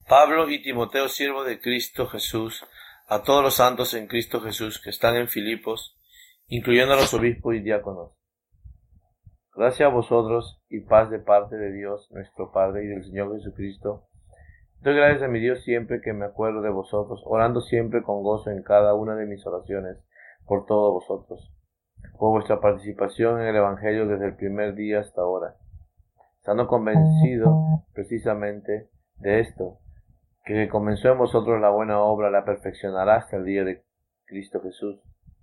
Pablo y Timoteo, siervos de Cristo Jesús, a todos los santos en Cristo Jesús que están en Filipos, incluyendo a los obispos y diáconos. Gracias a vosotros y paz de parte de Dios, nuestro Padre, y del Señor Jesucristo. Doy gracias a mi Dios siempre que me acuerdo de vosotros, orando siempre con gozo en cada una de mis oraciones por todos vosotros, por vuestra participación en el Evangelio desde el primer día hasta ahora, estando convencido precisamente de esto, que comenzó en vosotros la buena obra, la perfeccionará hasta el día de Cristo Jesús.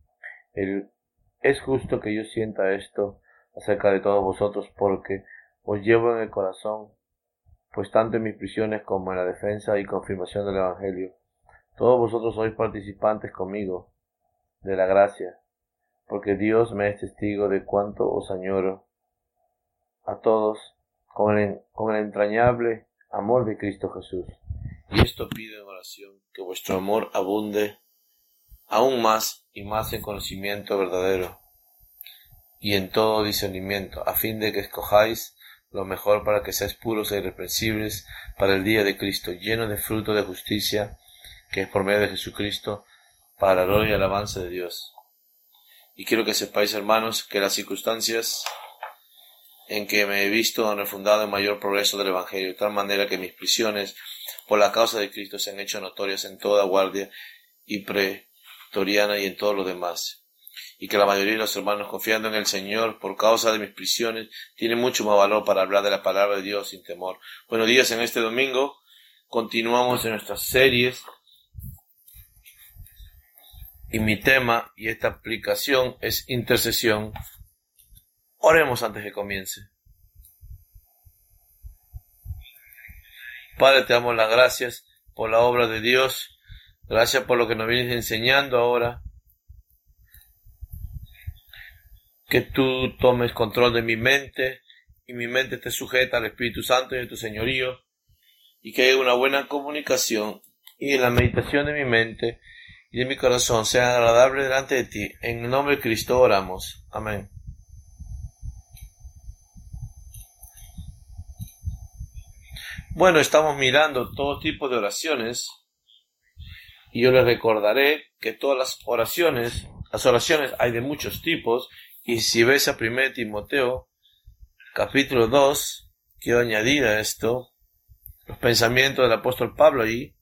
Es justo que yo sienta esto acerca de todos vosotros, porque os llevo en el corazón, pues tanto en mis prisiones como en la defensa y confirmación del Evangelio, todos vosotros sois participantes conmigo de la gracia, porque Dios me es testigo de cuánto os añoro a todos con el entrañable amor de Cristo Jesús. Y esto pido en oración, que vuestro amor abunde aún más y más en conocimiento verdadero y en todo discernimiento, a fin de que escojáis lo mejor para que seáis puros e irreprensibles para el día de Cristo, llenos de fruto de justicia, que es por medio de Jesucristo, para la gloria y alabanza de Dios. Y quiero que sepáis, hermanos, que las circunstancias en que me he visto han refundado en mayor progreso del Evangelio, de tal manera que mis prisiones por la causa de Cristo se han hecho notorias en toda guardia y pretoriana y en todo lo demás, y que la mayoría de los hermanos, confiando en el Señor por causa de mis prisiones, tienen mucho más valor para hablar de la palabra de Dios sin temor. Buenos días. En este domingo continuamos en nuestras series y mi tema y esta aplicación es intercesión. Oremos antes que comience. Padre, te damos las gracias por la obra de Dios. Gracias por lo que nos vienes enseñando ahora. Que tú tomes control de mi mente y mi mente esté sujeta al Espíritu Santo y a tu señorío, y que haya una buena comunicación y la meditación de mi mente y de mi corazón sea agradable delante de ti. En el nombre de Cristo oramos. Amén. Bueno, estamos mirando todo tipo de oraciones y yo les recordaré que todas las oraciones hay de muchos tipos, y si ves a 1 Timoteo capítulo 2, quiero añadir a esto los pensamientos del apóstol Pablo ahí,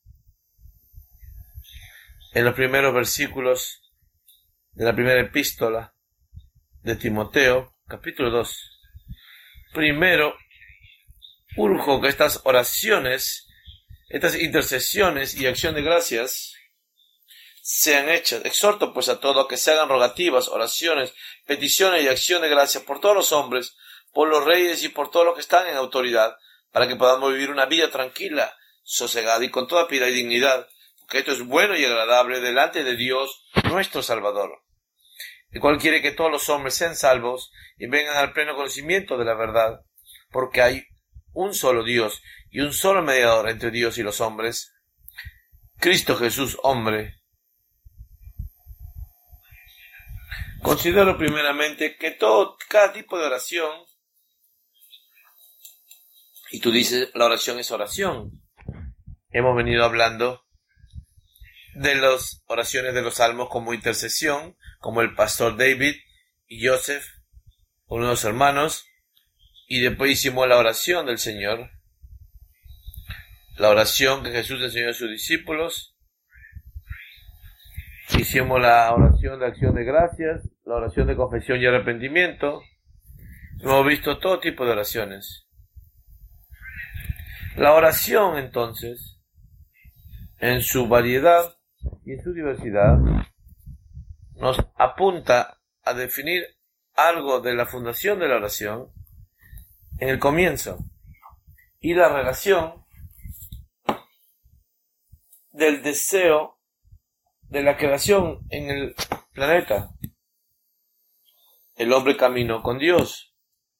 en los primeros versículos de la primera epístola de Timoteo, capítulo 2. Primero, urjo que estas oraciones, estas intercesiones y acción de gracias sean hechas. Exhorto pues a todos que se hagan rogativas, oraciones, peticiones y acción de gracias por todos los hombres, por los reyes y por todos los que están en autoridad, para que podamos vivir una vida tranquila, sosegada y con toda piedad y dignidad, porque esto es bueno y agradable delante de Dios nuestro Salvador, el cual quiere que todos los hombres sean salvos y vengan al pleno conocimiento de la verdad, porque hay un solo Dios y un solo mediador entre Dios y los hombres, Cristo Jesús, hombre. Considero primeramente que cada tipo de oración, y tú dices, la oración es oración. Hemos venido hablando de las oraciones de los salmos como intercesión, como el pastor David y Joseph, uno de los hermanos, y después hicimos la oración del Señor, la oración que Jesús enseñó a sus discípulos. Hicimos la oración de acción de gracias, la oración de confesión y arrepentimiento. Hemos visto todo tipo de oraciones. La oración, entonces, en su variedad y en su diversidad, nos apunta a definir algo de la fundación de la oración en el comienzo y la relación del deseo de la creación en el planeta. El hombre caminó con Dios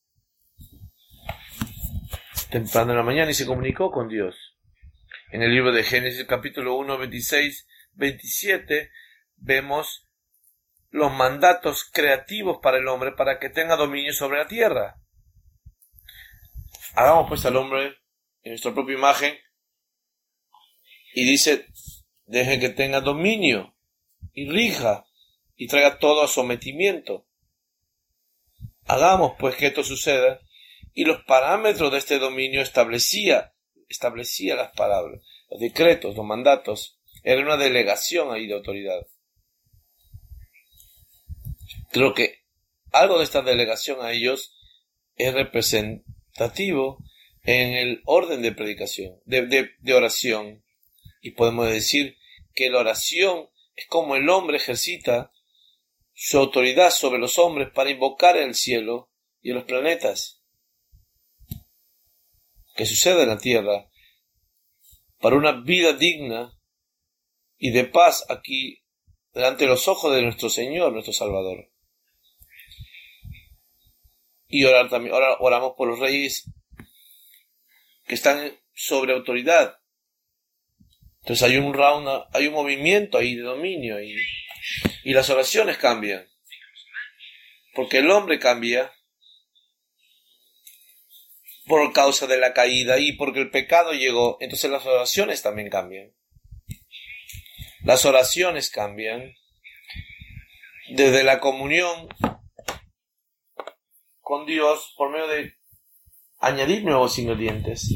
temprano en la mañana y se comunicó con Dios. En el libro de Génesis capítulo 1, 26, 27 vemos los mandatos creativos para el hombre para que tenga dominio sobre la tierra. Hagamos pues al hombre en nuestra propia imagen Y dice, deje que tenga dominio y rija y traiga todo a sometimiento. Hagamos pues que esto suceda. Y los parámetros de este dominio establecía las palabras, los decretos, los mandatos. Era una delegación ahí de autoridad. Creo que algo de esta delegación a ellos es representativo en el orden de predicación, de oración. Y podemos decir que la oración es como el hombre ejercita su autoridad sobre los hombres para invocar el cielo y los planetas. Que sucede en la tierra para una vida digna y de paz aquí delante de los ojos de nuestro Señor, nuestro Salvador. Y orar también, oramos por los reyes que están sobre autoridad. Entonces hay un movimiento ahí de dominio y las oraciones cambian. Porque el hombre cambia por causa de la caída y porque el pecado llegó. Entonces las oraciones también cambian. Las oraciones cambian desde la comunión con Dios por medio de añadir nuevos ingredientes.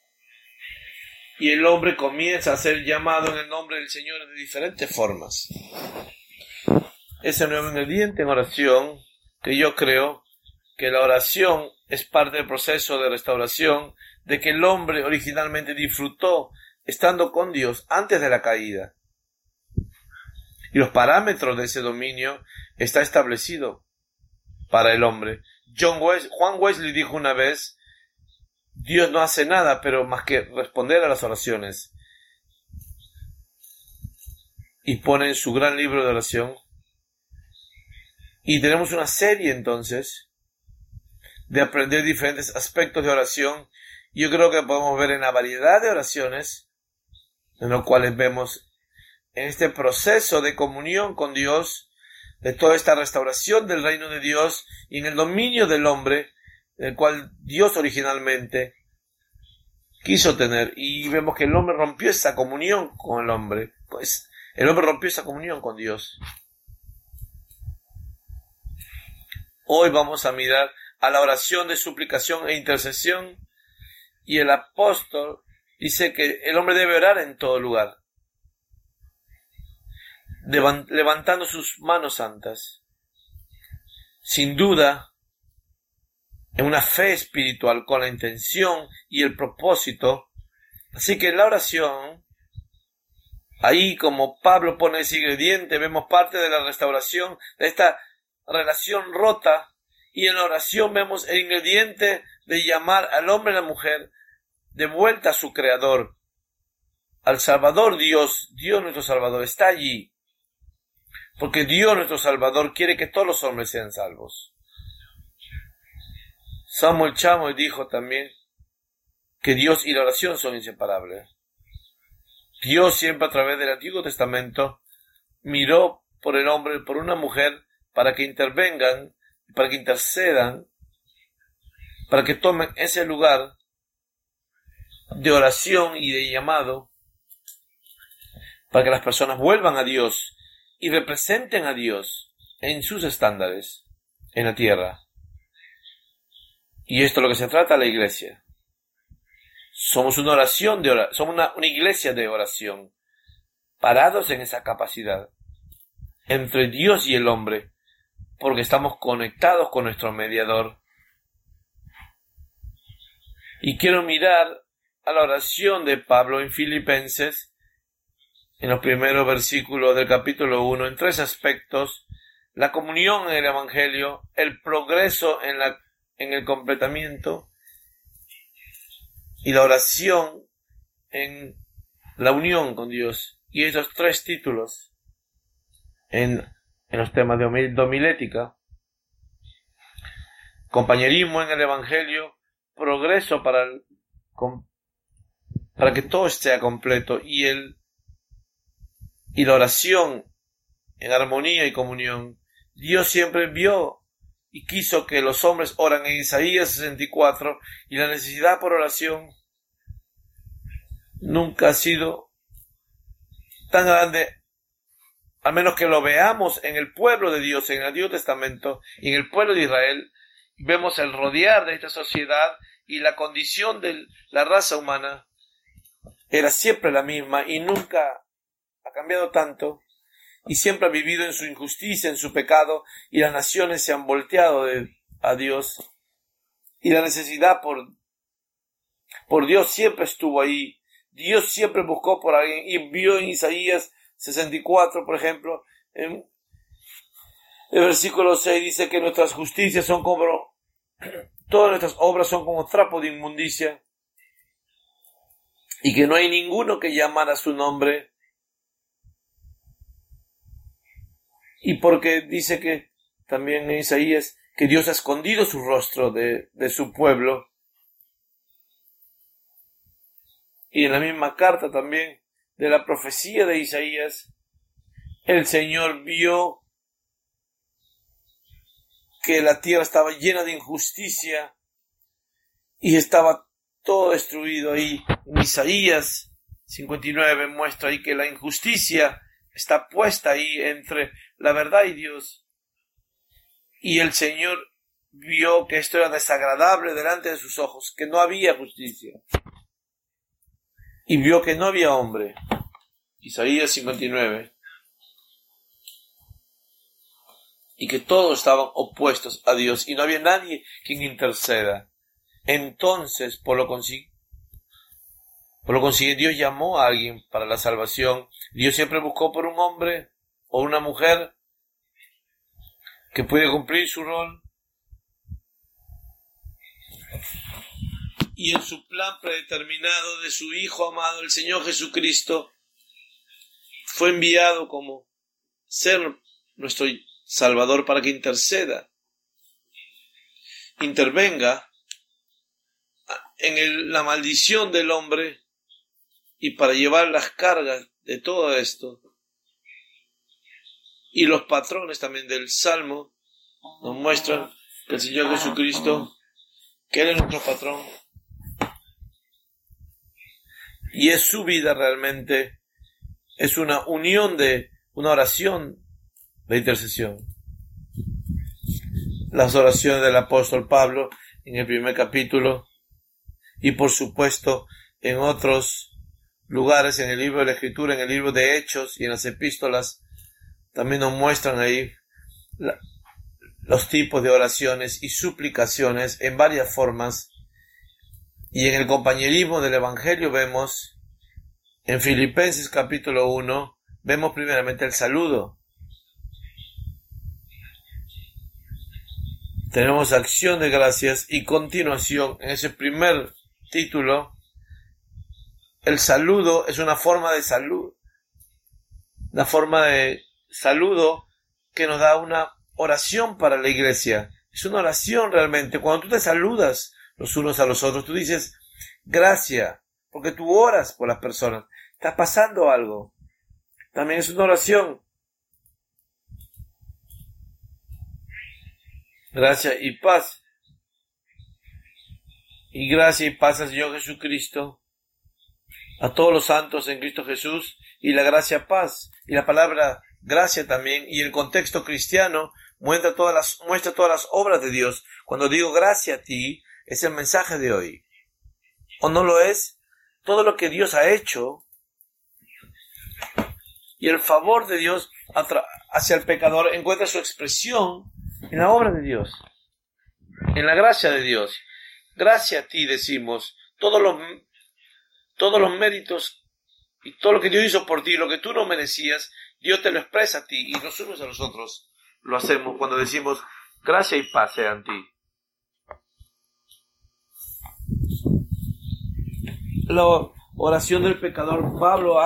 Y el hombre comienza a ser llamado en el nombre del Señor de diferentes formas. Ese nuevo ingrediente en oración, que yo creo que la oración es parte del proceso de restauración de que el hombre originalmente disfrutó estando con Dios antes de la caída. Y los parámetros de ese dominio está establecido para el hombre. Juan Wesley dijo una vez, Dios no hace nada, pero más que responder a las oraciones. Y pone en su gran libro de oración. Y tenemos una serie entonces de aprender diferentes aspectos de oración. Y yo creo que podemos ver en la variedad de oraciones, en los cuales vemos en este proceso de comunión con Dios, de toda esta restauración del reino de Dios y en el dominio del hombre, el cual Dios originalmente quiso tener. Y vemos que el hombre rompió esa comunión con el hombre. Pues el hombre rompió esa comunión con Dios. Hoy vamos a mirar a la oración de suplicación e intercesión. Y el apóstol dice que el hombre debe orar en todo lugar, levantando sus manos santas. Sin duda, en una fe espiritual con la intención y el propósito. Así que en la oración, ahí como Pablo pone ese ingrediente, vemos parte de la restauración de esta relación rota, y en la oración vemos el ingrediente de llamar al hombre y a la mujer de vuelta a su Creador, al Salvador. Dios nuestro Salvador está allí, porque Dios nuestro Salvador quiere que todos los hombres sean salvos. Samuel Chamo dijo también que Dios y la oración son inseparables. Dios siempre a través del Antiguo Testamento miró por el hombre, por una mujer, para que intervengan, para que intercedan, para que tomen ese lugar de oración y de llamado, para que las personas vuelvan a Dios y representen a Dios en sus estándares en la tierra. Y esto es lo que se trata la iglesia. Somos una somos una iglesia de oración, parados en esa capacidad entre Dios y el hombre, porque estamos conectados con nuestro mediador. Y quiero mirar a la oración de Pablo en Filipenses, en los primeros versículos del capítulo 1, en tres aspectos: la comunión en el Evangelio, el progreso en el completamiento y la oración en la unión con Dios. Y esos tres títulos en los temas de homilética: compañerismo en el Evangelio, progreso para que todo sea completo, y la oración en armonía y comunión. Dios siempre vio y quiso que los hombres oran en Isaías 64, y la necesidad por oración nunca ha sido tan grande, al menos que lo veamos en el pueblo de Dios, en el Antiguo Testamento y en el pueblo de Israel. Vemos el rodear de esta sociedad y la condición de la raza humana era siempre la misma y nunca ha cambiado tanto, y siempre ha vivido en su injusticia, en su pecado, y las naciones se han volteado a Dios, y la necesidad por Dios siempre estuvo ahí. Dios siempre buscó por alguien, y vio en Isaías 64, por ejemplo, en el versículo 6 dice que nuestras justicias son como, todas nuestras obras son como trapo de inmundicia, y que no hay ninguno que llamara su nombre. Y porque dice que también en Isaías que Dios ha escondido su rostro de su pueblo. Y en la misma carta también de la profecía de Isaías, el Señor vio que la tierra estaba llena de injusticia y estaba todo destruido ahí. En Isaías 59 muestra ahí que la injusticia está puesta ahí entre la verdad y Dios. Y el Señor vio que esto era desagradable delante de sus ojos, que no había justicia. Y vio que no había hombre. Isaías 59. Y que todos estaban opuestos a Dios y no había nadie quien interceda. Entonces, por lo consiguiente, Dios llamó a alguien para la salvación. Dios siempre buscó por un hombre o una mujer que pudiera cumplir su rol. Y en su plan predeterminado de su Hijo amado, el Señor Jesucristo, fue enviado como ser nuestro Salvador para que intervenga en la maldición del hombre y para llevar las cargas de todo esto. Y los patrones también del Salmo nos muestran que el Señor Jesucristo, que Él es nuestro patrón, y es su vida realmente, es una unión de una oración de intercesión. Las oraciones del apóstol Pablo en el primer capítulo y por supuesto en otros lugares en el libro de la Escritura, en el libro de Hechos y en las epístolas, también nos muestran ahí los tipos de oraciones y suplicaciones en varias formas. Y en el compañerismo del Evangelio vemos, en Filipenses capítulo 1, vemos primeramente el saludo. Tenemos acción de gracias y continuación en ese primer título. El saludo es una forma de saludo que nos da una oración para la iglesia. Es una oración realmente. Cuando tú te saludas los unos a los otros, tú dices gracias, porque tú oras por las personas. Está pasando algo. También es una oración. Gracia y paz. Y gracia y paz al Señor Jesucristo, a todos los santos en Cristo Jesús, y la gracia paz, y la palabra gracia también, y el contexto cristiano muestra todas las obras de Dios. Cuando digo gracia a ti, es el mensaje de hoy. ¿O no lo es? Todo lo que Dios ha hecho, y el favor de Dios hacia el pecador encuentra su expresión en la obra de Dios, en la gracia de Dios. Gracias a ti decimos, todos los méritos y todo lo que Dios hizo por ti, lo que tú no merecías, Dios te lo expresa a ti y los unos a los otros lo hacemos cuando decimos gracia y paz sean ti. La oración del pecador, Pablo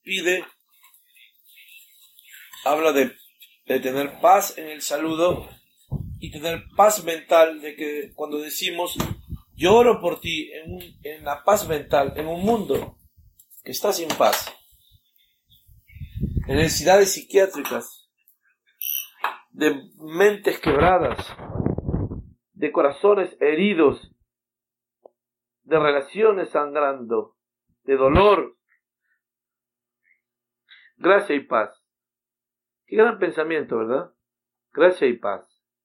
habla de tener paz en el saludo y tener paz mental, de que cuando decimos yo oro por ti en la paz mental, en un mundo que está sin paz, en necesidades psiquiátricas, de mentes quebradas, de corazones heridos, de relaciones sangrando, de dolor, Gracia y paz. Qué gran pensamiento, ¿verdad? Gracia y paz.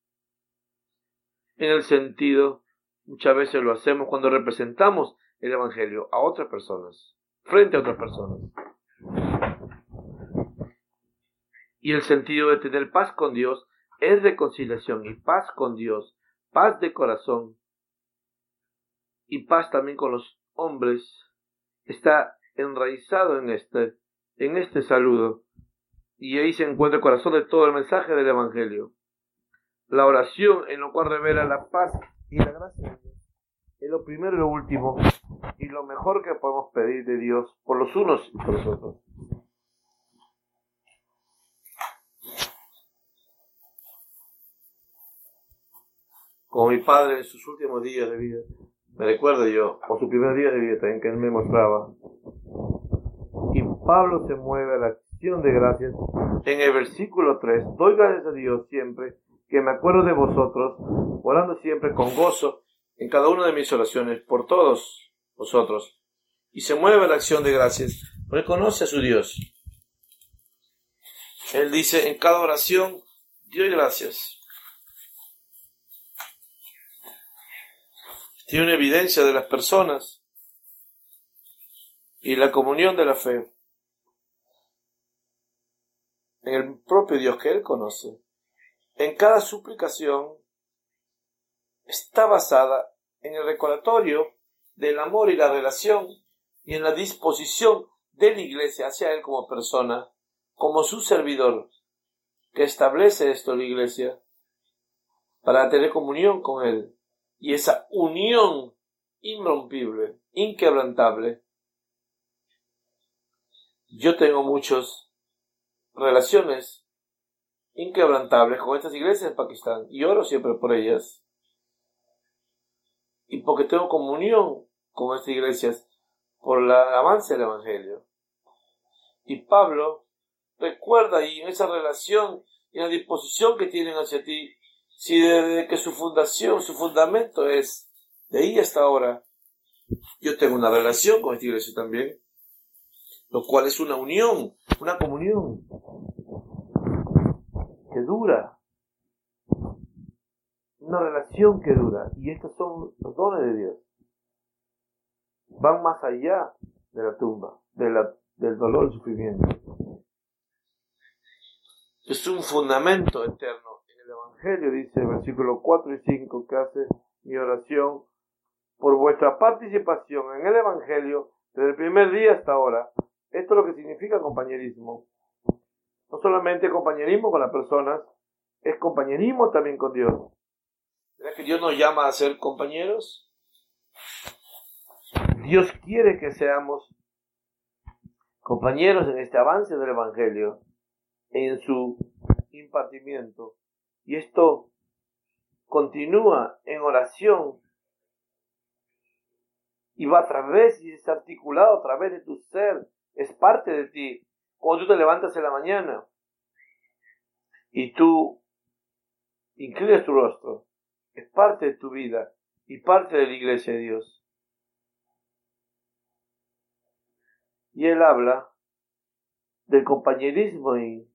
En el sentido, muchas veces lo hacemos cuando representamos el Evangelio a otras personas, frente a otras personas. Y el sentido de tener paz con Dios es reconciliación y paz con Dios, paz de corazón y paz también con los hombres. Está enraizado en este saludo. Y ahí se encuentra el corazón de todo el mensaje del Evangelio. La oración en lo cual revela la paz y la gracia de Dios es lo primero y lo último y lo mejor que podemos pedir de Dios por los unos y por los otros. Como mi padre en sus últimos días de vida, me recuerdo yo, o sus primeros días de vida también, que él me mostraba. Y Pablo se mueve a la acción de gracias en el versículo 3. Doy gracias a Dios siempre que me acuerdo de vosotros, orando siempre con gozo en cada una de mis oraciones por todos vosotros. Y se mueve a la acción de gracias, reconoce a su Dios. Él dice en cada oración, doy gracias. Tiene una evidencia de las personas y la comunión de la fe en el propio Dios que él conoce. En cada suplicación está basada en el recordatorio del amor y la relación y en la disposición de la iglesia hacia él como persona, como su servidor, que establece esto la iglesia para tener comunión con él. Y esa unión irrompible, inquebrantable. Yo tengo muchas relaciones inquebrantables con estas iglesias en Pakistán y oro siempre por ellas. Y porque tengo comunión con estas iglesias por el avance del Evangelio. Y Pablo recuerda ahí en esa relación y en la disposición que tienen hacia ti, si desde que su fundamento es de ahí hasta ahora, yo tengo una relación con esta iglesia también, lo cual es una unión, una comunión que dura, una relación que dura, y estos son los dones de Dios. Van más allá de la tumba, del dolor y sufrimiento. Es un fundamento eterno. El Evangelio dice, versículos 4 y 5, que hace mi oración por vuestra participación en el Evangelio desde el primer día hasta ahora. Esto es lo que significa compañerismo. No solamente compañerismo con las personas, es compañerismo también con Dios. ¿Verdad que Dios nos llama a ser compañeros? Dios quiere que seamos compañeros en este avance del Evangelio, en su impartimiento. Y esto continúa en oración y va a través y es articulado a través de tu ser, es parte de ti. Cuando tú te levantas en la mañana y tú inclinas tu rostro, es parte de tu vida y parte de la iglesia de Dios. Y él habla del compañerismo y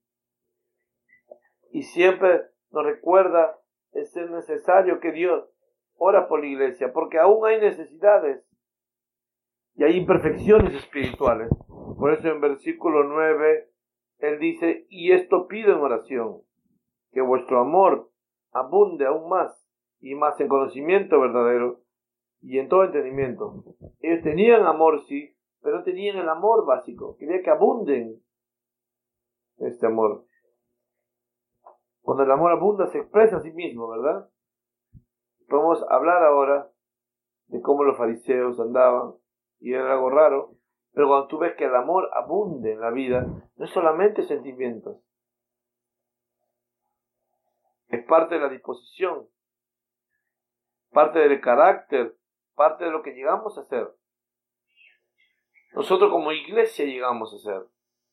siempre nos recuerda el ser necesario que Dios ora por la iglesia, porque aún hay necesidades y hay imperfecciones espirituales. Por eso en versículo 9 él dice, y esto pido en oración, que vuestro amor abunde aún más y más en conocimiento verdadero y en todo entendimiento. Ellos tenían amor, sí, pero no tenían el amor básico. Quería que abunden este amor. Cuando el amor abunda se expresa a sí mismo, ¿verdad? Podemos hablar ahora de cómo los fariseos andaban y era algo raro, pero cuando tú ves que el amor abunde en la vida, no es solamente sentimientos, es parte de la disposición, parte del carácter, parte de lo que llegamos a ser. Nosotros como iglesia llegamos a ser.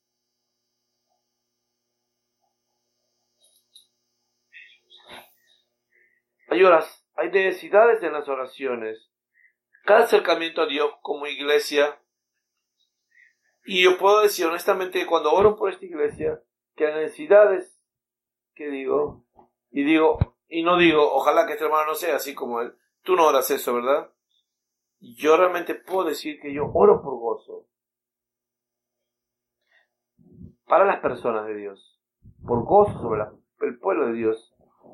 Hay necesidades en las oraciones. Cada acercamiento a Dios como iglesia Y yo puedo decir honestamente que cuando oro por esta iglesia, que las necesidades que digo, y no digo, ojalá que este hermano no sea así como él, tú no oras eso, ¿verdad? Yo realmente puedo decir que yo oro por gozo para las personas de Dios, por gozo sobre el pueblo de Dios.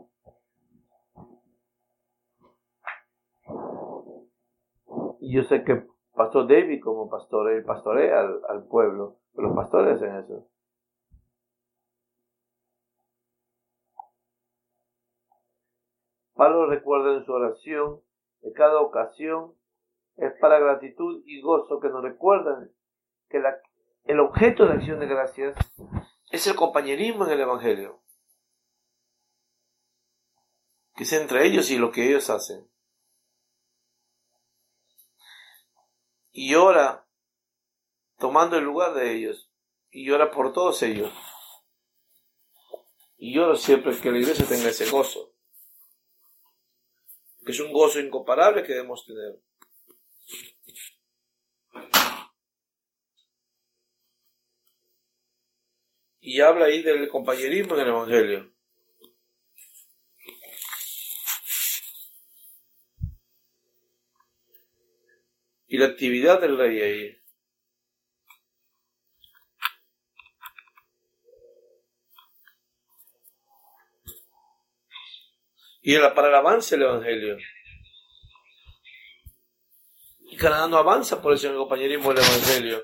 Y yo sé que Pastor David como pastor, él pastorea al pueblo, pero los pastores hacen eso. Pablo recuerda en su oración de cada ocasión es para gratitud y gozo, que nos recuerdan que el objeto de acción de gracias es el compañerismo en el Evangelio, que es entre ellos y lo que ellos hacen. Y ora tomando el lugar de ellos, y ora por todos ellos. Y oro siempre que la iglesia tenga ese gozo, que es un gozo incomparable que debemos tener. Y habla ahí del compañerismo en el Evangelio. Y la actividad del rey ahí. Y para el avance del Evangelio. Y Canadá no avanza por eso en el compañerismo del Evangelio.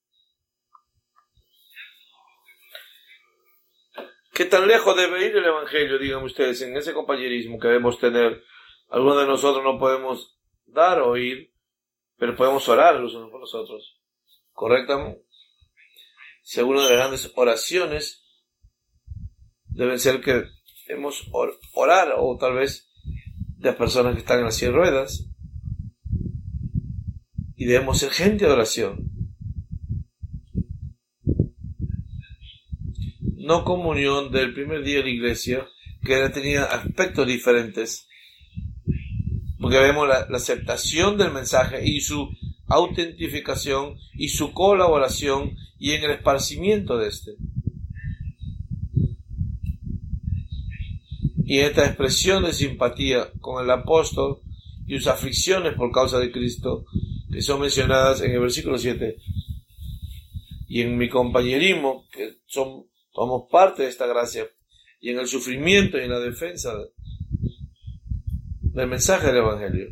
¿Qué tan lejos debe ir el Evangelio, díganme ustedes, en ese compañerismo que debemos tener? Algunos de nosotros no podemos dar o ir, pero podemos orar los unos por los otros. ¿Correctamente? Según una de las grandes oraciones deben ser que debemos orar, o tal vez de las personas que están en las 100 ruedas, y debemos ser gente de oración. No comunión del primer día de la iglesia, que tenía aspectos diferentes, porque vemos la aceptación del mensaje y su autentificación y su colaboración y en el esparcimiento de este. Y esta expresión de simpatía con el apóstol y sus aflicciones por causa de Cristo, que son mencionadas en el versículo 7, y en mi compañerismo, que somos parte de esta gracia, y en el sufrimiento y en la defensa del mensaje del Evangelio.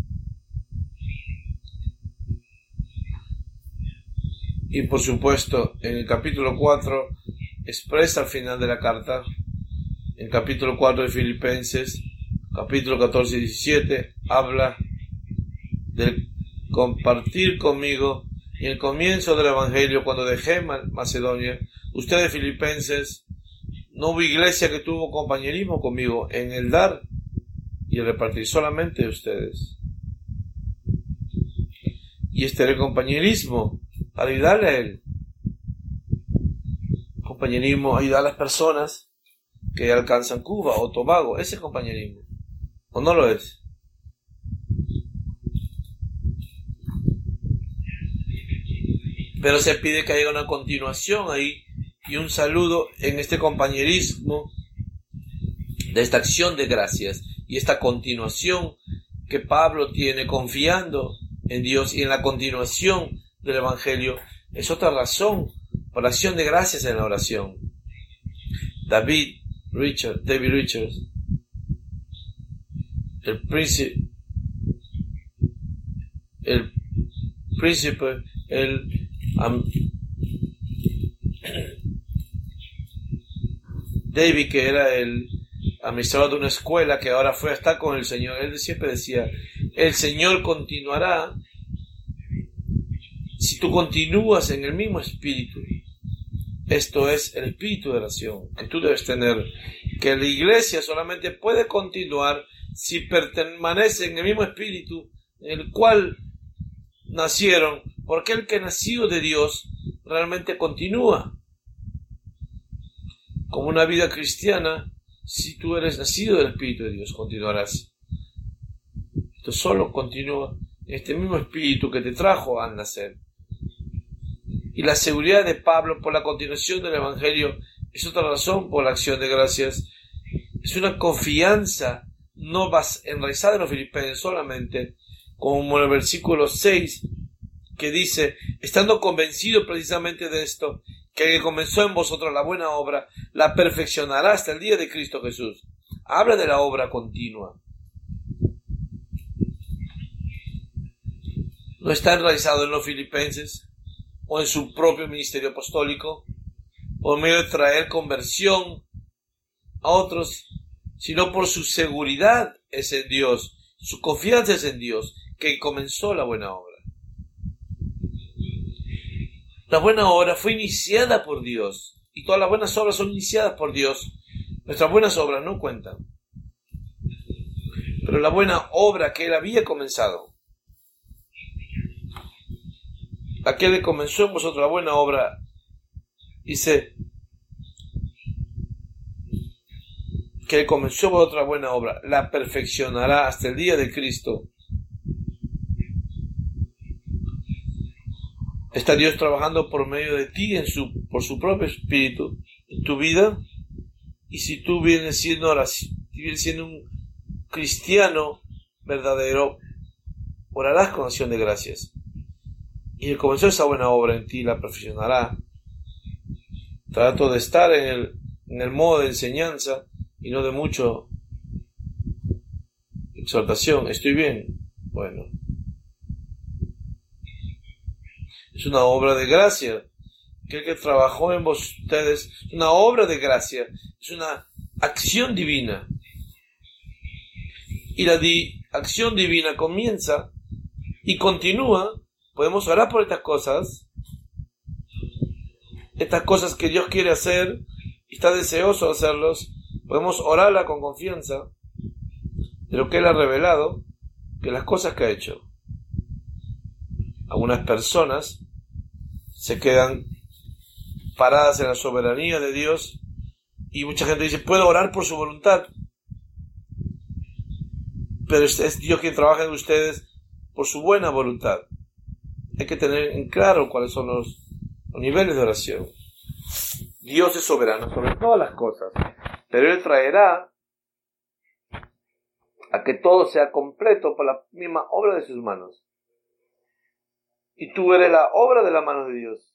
Y por supuesto, en el capítulo 4 expresa al final de la carta, en el capítulo 4 de Filipenses, capítulo 14 y 17, habla del compartir conmigo, y en el comienzo del Evangelio, cuando dejé Macedonia, ustedes filipenses, no hubo iglesia que tuvo compañerismo conmigo en el dar y el repartir, solamente ustedes. Y este era el compañerismo, para ayudarle a él. Compañerismo, ayudar a las personas que alcanzan Cuba o Tobago, ese es compañerismo, ¿o no lo es? Pero se pide que haya una continuación ahí y un saludo en este compañerismo de esta acción de gracias y esta continuación que Pablo tiene confiando en Dios, y en la continuación del Evangelio es otra razón por la acción de gracias en la oración. David Richards, el príncipe, David, que era el administrador de una escuela que ahora fue a estar con el Señor, él siempre decía, el Señor continuará si tú continúas en el mismo espíritu. Esto es el espíritu de oración que tú debes tener, que la iglesia solamente puede continuar si permanece en el mismo espíritu en el cual nacieron, porque el que nació de Dios realmente continúa. Como una vida cristiana, si tú eres nacido del Espíritu de Dios, continuarás. Esto solo continúa en este mismo Espíritu que te trajo al nacer. Y la seguridad de Pablo por la continuación del Evangelio es otra razón por la acción de gracias. Es una confianza no enraizada en los filipenses solamente, como en el versículo 6, que dice, estando convencido precisamente de esto, que el que comenzó en vosotros la buena obra, la perfeccionará hasta el día de Cristo Jesús. Habla de la obra continua. No está enraizado en los filipenses o en su propio ministerio apostólico, por medio de traer conversión a otros, sino por su seguridad es en Dios, su confianza es en Dios, que comenzó la buena obra. La buena obra fue iniciada por Dios, y todas las buenas obras son iniciadas por Dios. Nuestras buenas obras no cuentan, pero la buena obra que Él había comenzado, aquel que comenzó en vosotros la buena obra, dice que Él comenzó en vosotros la buena obra, la perfeccionará hasta el día de Cristo. Está Dios trabajando por medio de ti por su propio espíritu en tu vida, y si tú vienes siendo un cristiano verdadero, orarás con acción de gracias, y Él comenzó esa buena obra en ti, la perfeccionará. Trato de estar en el modo de enseñanza y no de mucho exhortación. ¿Estoy bien? Bueno, es una obra de gracia. Aquel que trabajó en ustedes es una obra de gracia, es una acción divina. Y la acción divina comienza y continúa. Podemos orar por estas cosas que Dios quiere hacer y está deseoso de hacerlos. Podemos orarla con confianza de lo que Él ha revelado, que las cosas que ha hecho. Algunas personas se quedan paradas en la soberanía de Dios y mucha gente dice, puedo orar por su voluntad, pero es Dios quien trabaja en ustedes por su buena voluntad. Hay que tener en claro cuáles son los niveles de oración. Dios es soberano sobre todas las cosas, pero Él traerá a que todo sea completo por la misma obra de sus manos. Y tú eres la obra de la mano de Dios.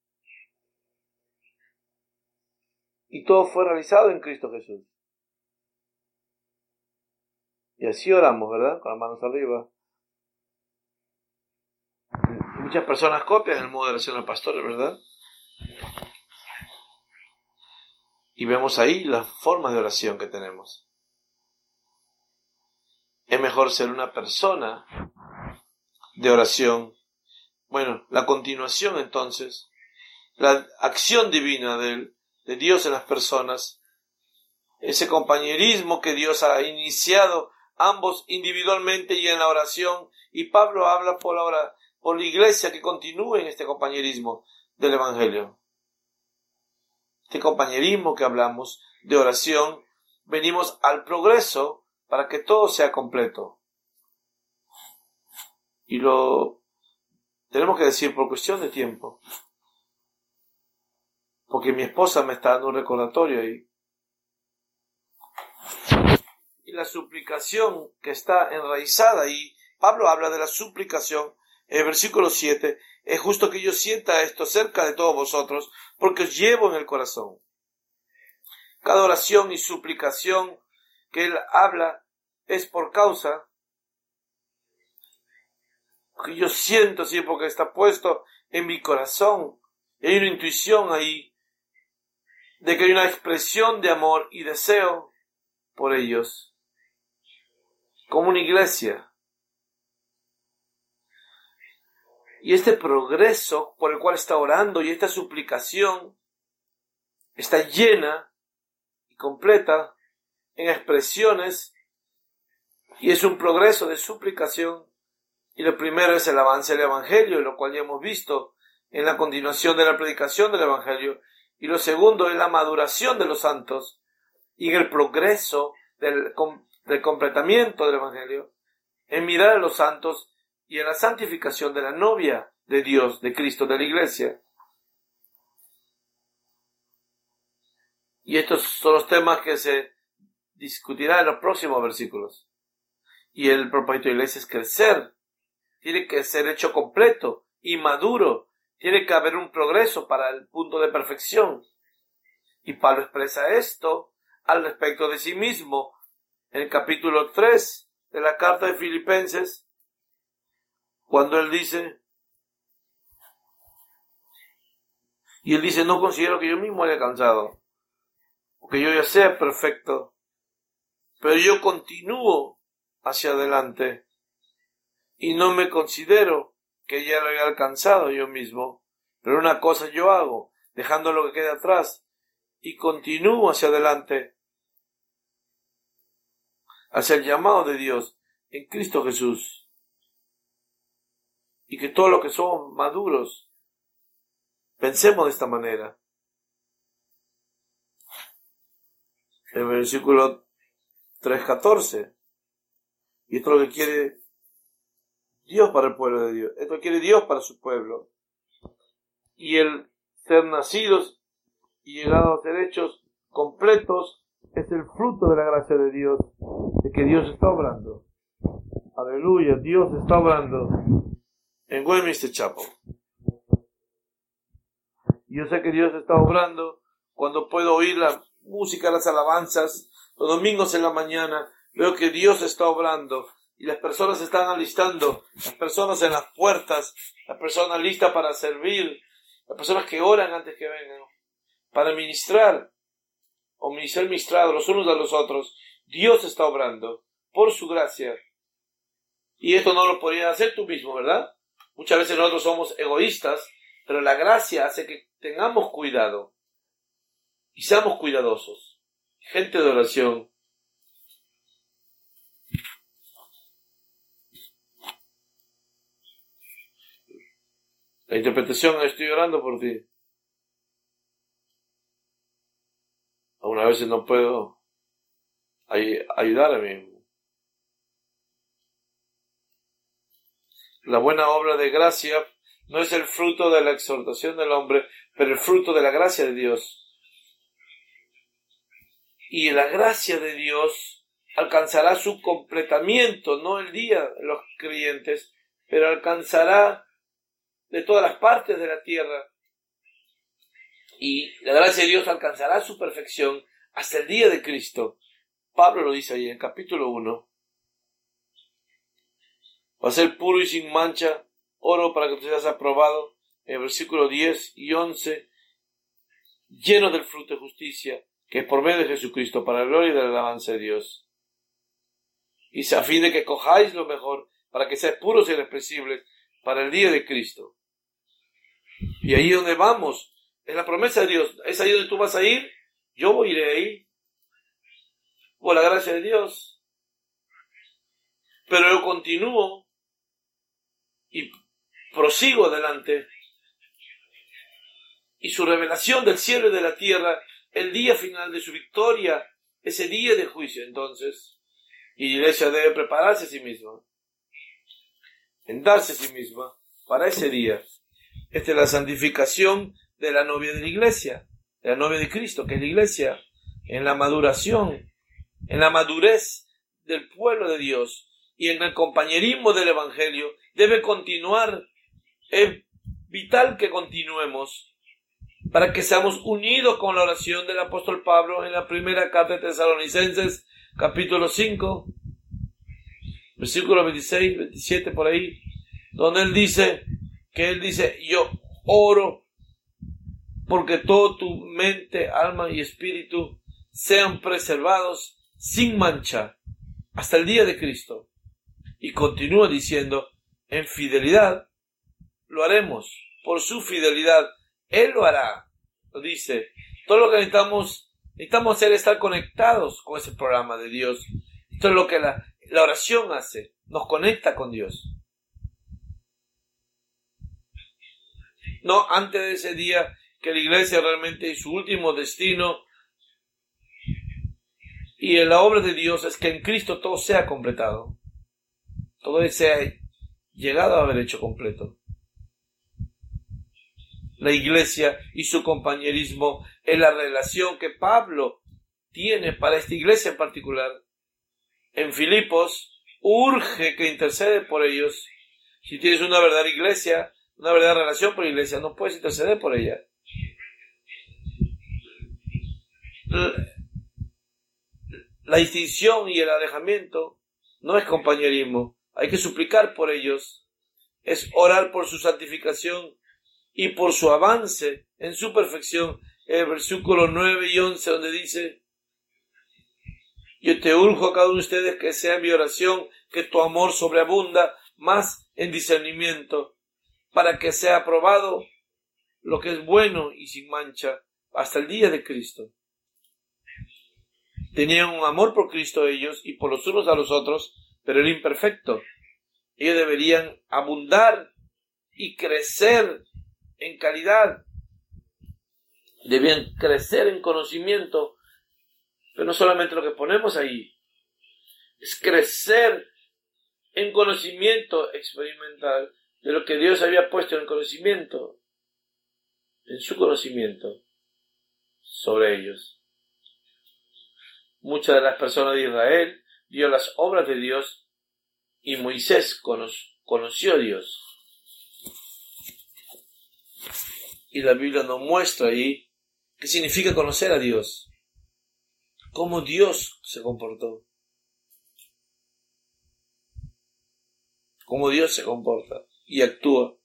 Y todo fue realizado en Cristo Jesús. Y así oramos, ¿verdad? Con las manos arriba. Muchas personas copian el modo de oración del pastor, ¿verdad? Y vemos ahí las formas de oración que tenemos. Es mejor ser una persona de oración. Bueno, la continuación entonces, la acción divina de Dios en las personas, ese compañerismo que Dios ha iniciado ambos individualmente y en la oración, y Pablo habla por la iglesia que continúe en este compañerismo del Evangelio. Este compañerismo que hablamos de oración, venimos al progreso para que todo sea completo. Y lo tenemos que decir por cuestión de tiempo, porque mi esposa me está dando un recordatorio ahí. Y la suplicación que está enraizada ahí, Pablo habla de la suplicación en el versículo 7, es justo que yo sienta esto cerca de todos vosotros, porque os llevo en el corazón. Cada oración y suplicación que él habla es por causa que yo siento, sí, porque está puesto en mi corazón. Y hay una intuición ahí de que hay una expresión de amor y deseo por ellos, como una iglesia. Y este progreso por el cual está orando y esta suplicación está llena y completa en expresiones, y es un progreso de suplicación. Y lo primero es el avance del Evangelio, lo cual ya hemos visto en la continuación de la predicación del Evangelio. Y lo segundo es la maduración de los santos, y en el progreso del completamiento del Evangelio, en mirar a los santos y en la santificación de la novia de Dios, de Cristo, de la Iglesia. Y estos son los temas que se discutirán en los próximos versículos. Y el propósito de la iglesia es crecer. Tiene que ser hecho completo y maduro. Tiene que haber un progreso para el punto de perfección. Y Pablo expresa esto al respecto de sí mismo en el capítulo 3 de la carta de Filipenses, cuando él dice, no considero que yo mismo haya alcanzado, o que yo ya sea perfecto, pero yo continúo hacia adelante y no me considero que ya lo haya alcanzado yo mismo, pero una cosa yo hago, dejando lo que queda atrás, y continúo hacia adelante, hacia el llamado de Dios en Cristo Jesús. Y que todos los que somos maduros pensemos de esta manera. El versículo 3:14. Y esto es lo que quiere Dios para el pueblo de Dios. Esto quiere Dios para su pueblo. Y el ser nacidos y llegados a ser hechos completos es el fruto de la gracia de Dios, de que Dios está obrando. Aleluya, Dios está obrando en Westminster Chapel. Yo sé que Dios está obrando cuando puedo oír la música, las alabanzas, los domingos en la mañana, veo que Dios está obrando y las personas se están alistando, las personas en las puertas, las personas listas para servir, las personas que oran antes que vengan, para ministrar o ser ministrados los unos a los otros. Dios está obrando por su gracia. Y esto no lo podrías hacer tú mismo, ¿verdad? Muchas veces nosotros somos egoístas, pero la gracia hace que tengamos cuidado y seamos cuidadosos. Gente de oración. La interpretación, estoy orando por ti. Algunas veces no puedo ayudar a mí. La buena obra de gracia no es el fruto de la exhortación del hombre, pero el fruto de la gracia de Dios. Y la gracia de Dios alcanzará su completamiento, no el día de los creyentes, pero alcanzará de todas las partes de la tierra. Y la gracia de Dios alcanzará su perfección hasta el día de Cristo. Pablo lo dice ahí en capítulo 1. Va a ser puro y sin mancha, oro para que tú seas aprobado, en el versículo 10 y 11, lleno del fruto de justicia, que es por medio de Jesucristo, para la gloria y la alabanza de Dios. Y a fin de que cojáis lo mejor, para que seáis puros e irreprensibles, para el día de Cristo. Y ahí donde vamos, es la promesa de Dios. Es ahí donde tú vas a ir, yo iré ahí, por la gracia de Dios. Pero yo continúo y prosigo adelante. Y su revelación del cielo y de la tierra, el día final de su victoria, ese día de juicio, entonces, y la iglesia debe prepararse a sí misma, en darse a sí misma para ese día. Esta es la santificación de la novia de la iglesia, de la novia de Cristo, que es la iglesia, en la maduración, en la madurez del pueblo de Dios y en el compañerismo del evangelio. Debe continuar, es vital que continuemos para que seamos unidos con la oración del apóstol Pablo en la primera carta de Tesalonicenses, capítulo 5, versículo 26, 27 por ahí, donde él dice, yo oro porque todo tu mente, alma y espíritu sean preservados sin mancha hasta el día de Cristo. Y continúa diciendo, en fidelidad lo haremos, por su fidelidad Él lo hará. Lo dice, todo lo que necesitamos hacer es estar conectados con ese programa de Dios. Esto es lo que la oración hace, nos conecta con Dios. No antes de ese día que la iglesia realmente es su último destino, y en la obra de Dios es que en Cristo todo sea completado, todo sea llegado a haber hecho completo. la iglesia y su compañerismo es la relación que Pablo tiene para esta iglesia en particular. En Filipos urge que intercede por ellos. Si tienes una verdadera iglesia, una verdadera relación por la iglesia, no puedes interceder por ella. La distinción y el alejamiento no es compañerismo. Hay que suplicar por ellos. Es orar por su santificación y por su avance en su perfección. El versículo 9 y 11 donde dice: yo te urjo a cada uno de ustedes que sea mi oración, que tu amor sobreabunda más en discernimiento, para que sea aprobado lo que es bueno y sin mancha hasta el día de Cristo. Tenían un amor por Cristo ellos y por los unos a los otros, pero era imperfecto. Ellos deberían abundar y crecer en calidad. Debían crecer en conocimiento, pero no solamente lo que ponemos ahí. Es crecer en conocimiento experimental de lo que Dios había puesto en el conocimiento, en su conocimiento sobre ellos. Muchas de las personas de Israel vio las obras de Dios y Moisés conoció a Dios. Y la Biblia nos muestra ahí qué significa conocer a Dios, cómo Dios se comportó, cómo Dios se comporta y actúa.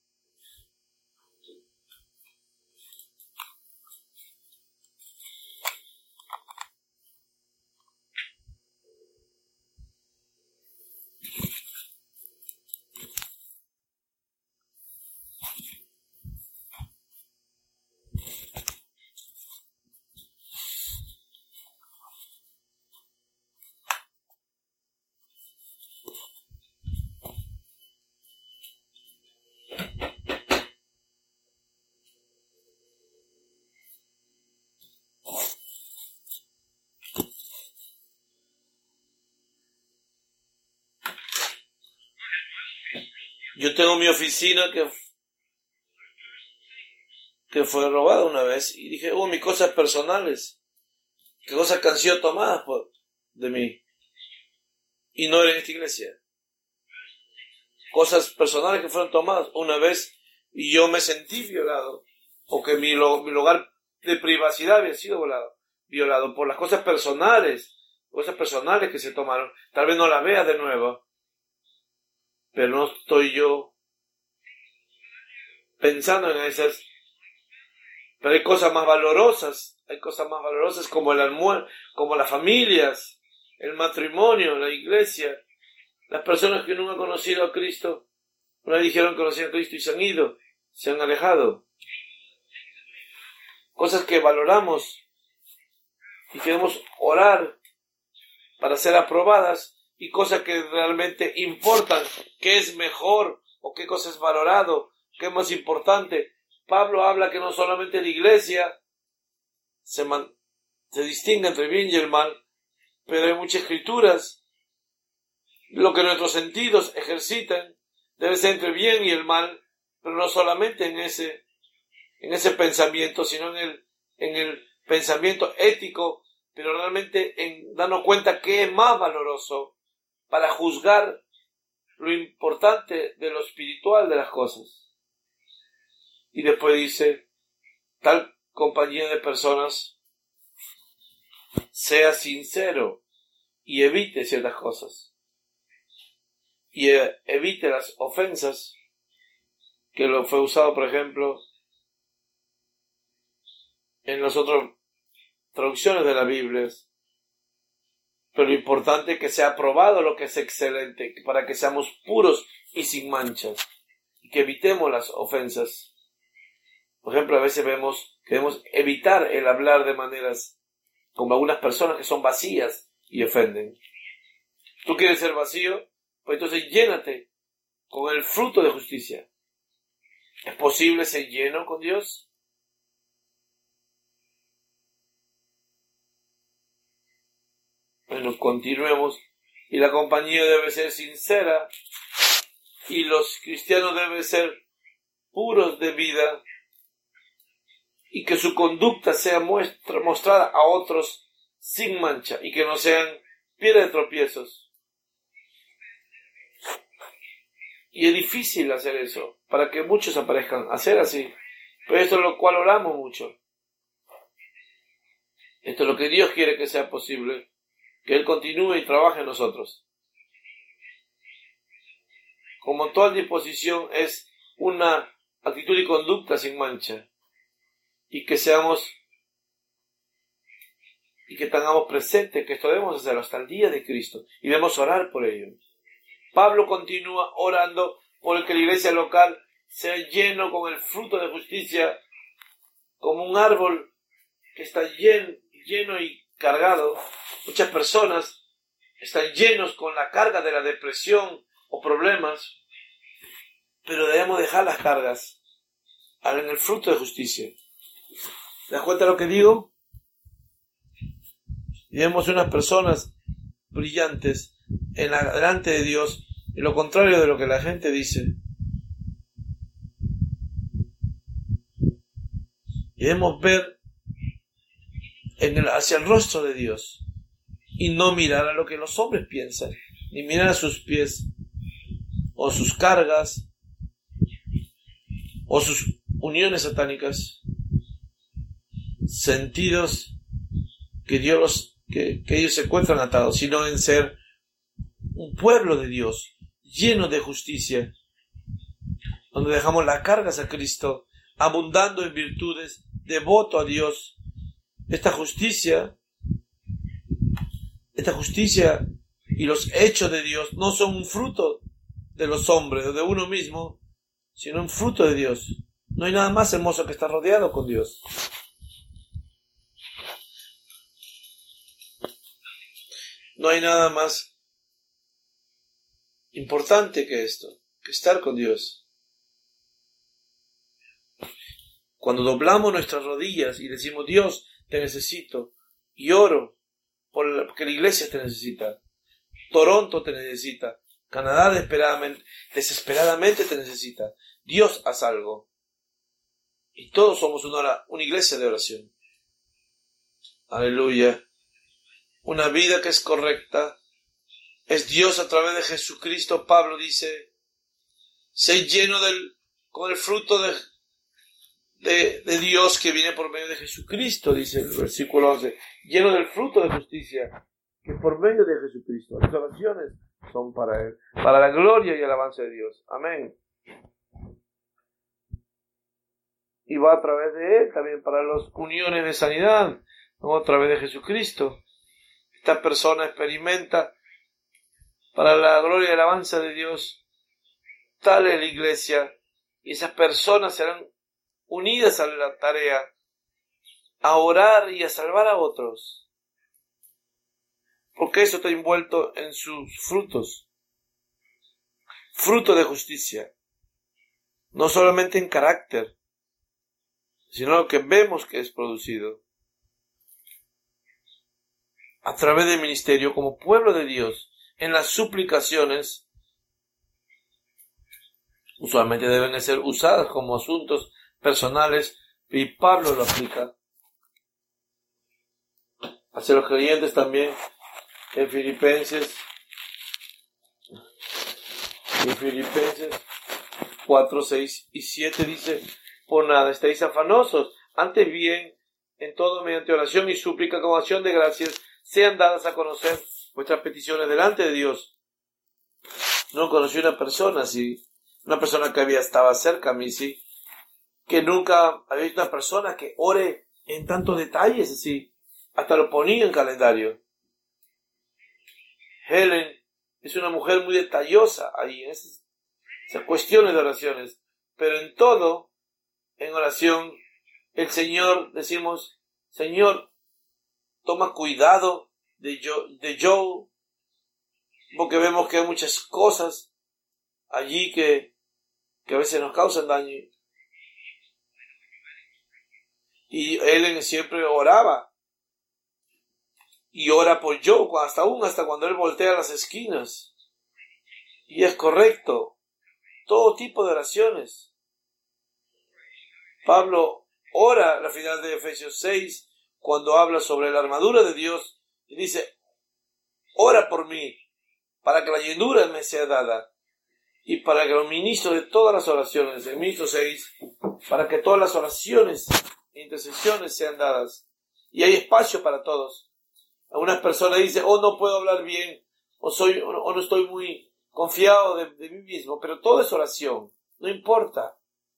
Yo tengo mi oficina que fue robada una vez y dije, mis cosas personales, qué cosas que han sido tomadas de mí y no era en esta iglesia. Cosas personales que fueron tomadas una vez y yo me sentí violado, o que mi lugar de privacidad había sido violado por las cosas personales que se tomaron. Tal vez no las vea de nuevo, pero no estoy yo pensando en esas. Pero hay cosas más valorosas como el almuerzo, como las familias, el matrimonio, la iglesia. Las personas que nunca han conocido a Cristo, no le dijeron conocer a Cristo y se han ido, se han alejado. Cosas que valoramos y queremos orar para ser aprobadas, y cosas que realmente importan, qué es mejor o qué cosa es valorado, qué es más importante. Pablo habla que no solamente la iglesia se distingue entre el bien y el mal, pero hay muchas escrituras. Lo que nuestros sentidos ejercitan debe ser entre el bien y el mal, pero no solamente en ese pensamiento, sino en el pensamiento ético, pero realmente en darnos cuenta qué es más valoroso para juzgar lo importante de lo espiritual de las cosas. Y después dice, tal compañía de personas sea sincero y evite ciertas cosas. Y evite las ofensas, que lo fue usado, por ejemplo, en las otras traducciones de la Biblia. Pero lo importante es que sea aprobado lo que es excelente, para que seamos puros y sin manchas, y que evitemos las ofensas. Por ejemplo, a veces queremos evitar el hablar de maneras como algunas personas que son vacías y ofenden. ¿Tú quieres ser vacío? Pues entonces llénate con el fruto de justicia. ¿Es posible ser lleno con Dios? Bueno, continuemos. Y la compañía debe ser sincera, y los cristianos deben ser puros de vida, y que su conducta sea mostrada a otros sin mancha y que no sean piedra de tropiezos. Y es difícil hacer eso, para que muchos aparezcan, hacer así. Pero esto es lo cual oramos mucho. Esto es lo que Dios quiere que sea posible, que Él continúe y trabaje en nosotros. Como toda disposición es una actitud y conducta sin mancha, y que tengamos presente que esto debemos hacerlo hasta el día de Cristo, y debemos orar por ello. Pablo continúa orando por el que la iglesia local sea lleno con el fruto de justicia, como un árbol que está lleno y cargado. Muchas personas están llenos con la carga de la depresión o problemas, pero debemos dejar las cargas en el fruto de justicia. ¿Te das cuenta de lo que digo? Debemos ser unas personas brillantes delante de Dios, y lo contrario de lo que la gente dice. Y debemos ver hacia el rostro de Dios y no mirar a lo que los hombres piensan, ni mirar a sus pies o sus cargas o sus uniones satánicas, sentidos que ellos se encuentran atados, sino en ser un pueblo de Dios lleno de justicia, donde dejamos las cargas a Cristo, abundando en virtudes, devoto a Dios. Esta justicia y los hechos de Dios no son un fruto de los hombres o de uno mismo, sino un fruto de Dios. No hay nada más hermoso que estar rodeado con Dios. No hay nada más importante que esto, que estar con Dios. Cuando doblamos nuestras rodillas y decimos, Dios, te necesito, y oro porque la iglesia te necesita, Toronto te necesita, Canadá desesperadamente te necesita, Dios, haz algo. Y todos somos una iglesia de oración. Aleluya. Una vida que es correcta es Dios a través de Jesucristo. Pablo dice, sé lleno con el fruto de Dios que viene por medio de Jesucristo, dice el versículo 11, lleno del fruto de justicia que por medio de Jesucristo. Las oraciones son para Él, para la gloria y alabanza de Dios. Amén. Y va a través de Él también para las uniones de sanidad, ¿no? A través de Jesucristo. Esta persona experimenta para la gloria y alabanza de Dios. Tal es la iglesia, y esas personas serán unidas a la tarea, a orar y a salvar a otros, porque eso está envuelto en sus frutos, fruto de justicia, no solamente en carácter, sino lo que vemos que es producido a través del ministerio como pueblo de Dios. En las suplicaciones usualmente deben ser usadas como asuntos personales, y Pablo lo aplica hacia los creyentes también. En Filipenses 4, 6 y 7 dice, por nada estáis afanosos, antes bien, en todo mediante oración y súplica con acción de gracias, sean dadas a conocer vuestras peticiones delante de Dios. No conocí una persona así, una persona que estaba cerca a mí, sí, que nunca había visto una persona que ore en tantos detalles así, hasta lo ponía en calendario. Helen es una mujer muy detallosa ahí, en esas cuestiones de oraciones, pero en todo, en oración, el Señor, decimos, Señor, toma cuidado de Joe, porque vemos que hay muchas cosas allí que a veces nos causan daño. Y Ellen siempre oraba. Y ora por Joe, hasta cuando él voltea las esquinas. Y es correcto. Todo tipo de oraciones. Pablo ora al final de Efesios 6, cuando habla sobre la armadura de Dios, y dice, ora por mí, para que la llenura me sea dada, y para que los ministros de todas las oraciones, el ministro 6, para que todas las oraciones e intercesiones sean dadas, y hay espacio para todos. Algunas personas dicen, no puedo hablar bien, o no estoy muy confiado de mí mismo, pero todo es oración, no importa.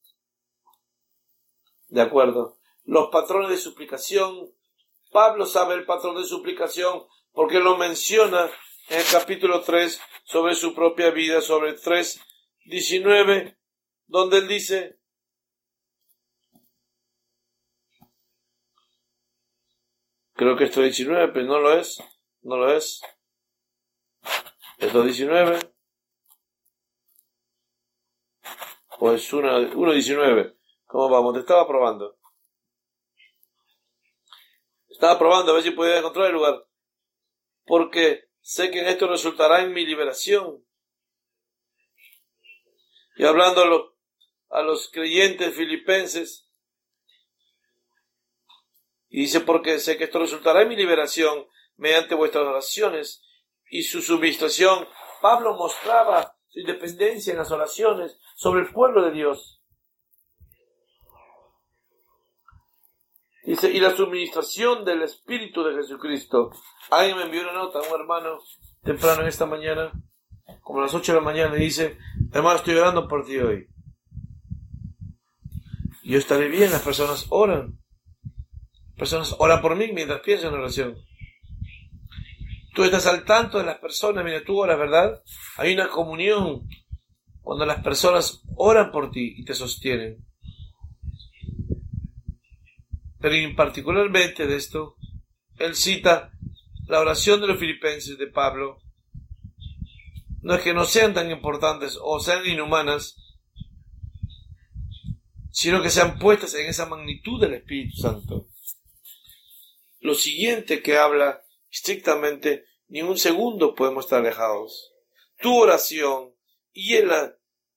De acuerdo. Los patrones de suplicación, Pablo sabe el patrón de suplicación porque lo menciona en el capítulo 3 sobre su propia vida, sobre el 3:19, donde él dice, creo que esto es 19, pero no lo es, esto es 19, o es 1:19, ¿cómo vamos? Te estaba probando a ver si podía encontrar el lugar, porque sé que en esto resultará en mi liberación. Y hablando a los creyentes filipenses, y dice, porque sé que esto resultará en mi liberación mediante vuestras oraciones y su suministración. Pablo mostraba su independencia en las oraciones sobre el pueblo de Dios. Dice, y la suministración del Espíritu de Jesucristo. Alguien me envió una nota, un hermano, temprano en esta mañana, como a las 8 de la mañana, y dice, hermano, estoy orando por ti hoy. Yo estaré bien, las personas oran. Personas oran por mí mientras pienso en oración. Tú estás al tanto de las personas, mira, tú oras, ¿verdad? Hay una comunión cuando las personas oran por ti y te sostienen. Pero particularmente de esto, él cita la oración de los filipenses de Pablo. No es que no sean tan importantes o sean inhumanas, sino que sean puestas en esa magnitud del Espíritu Santo. Lo siguiente que habla estrictamente, ni un segundo podemos estar alejados. Tu oración y el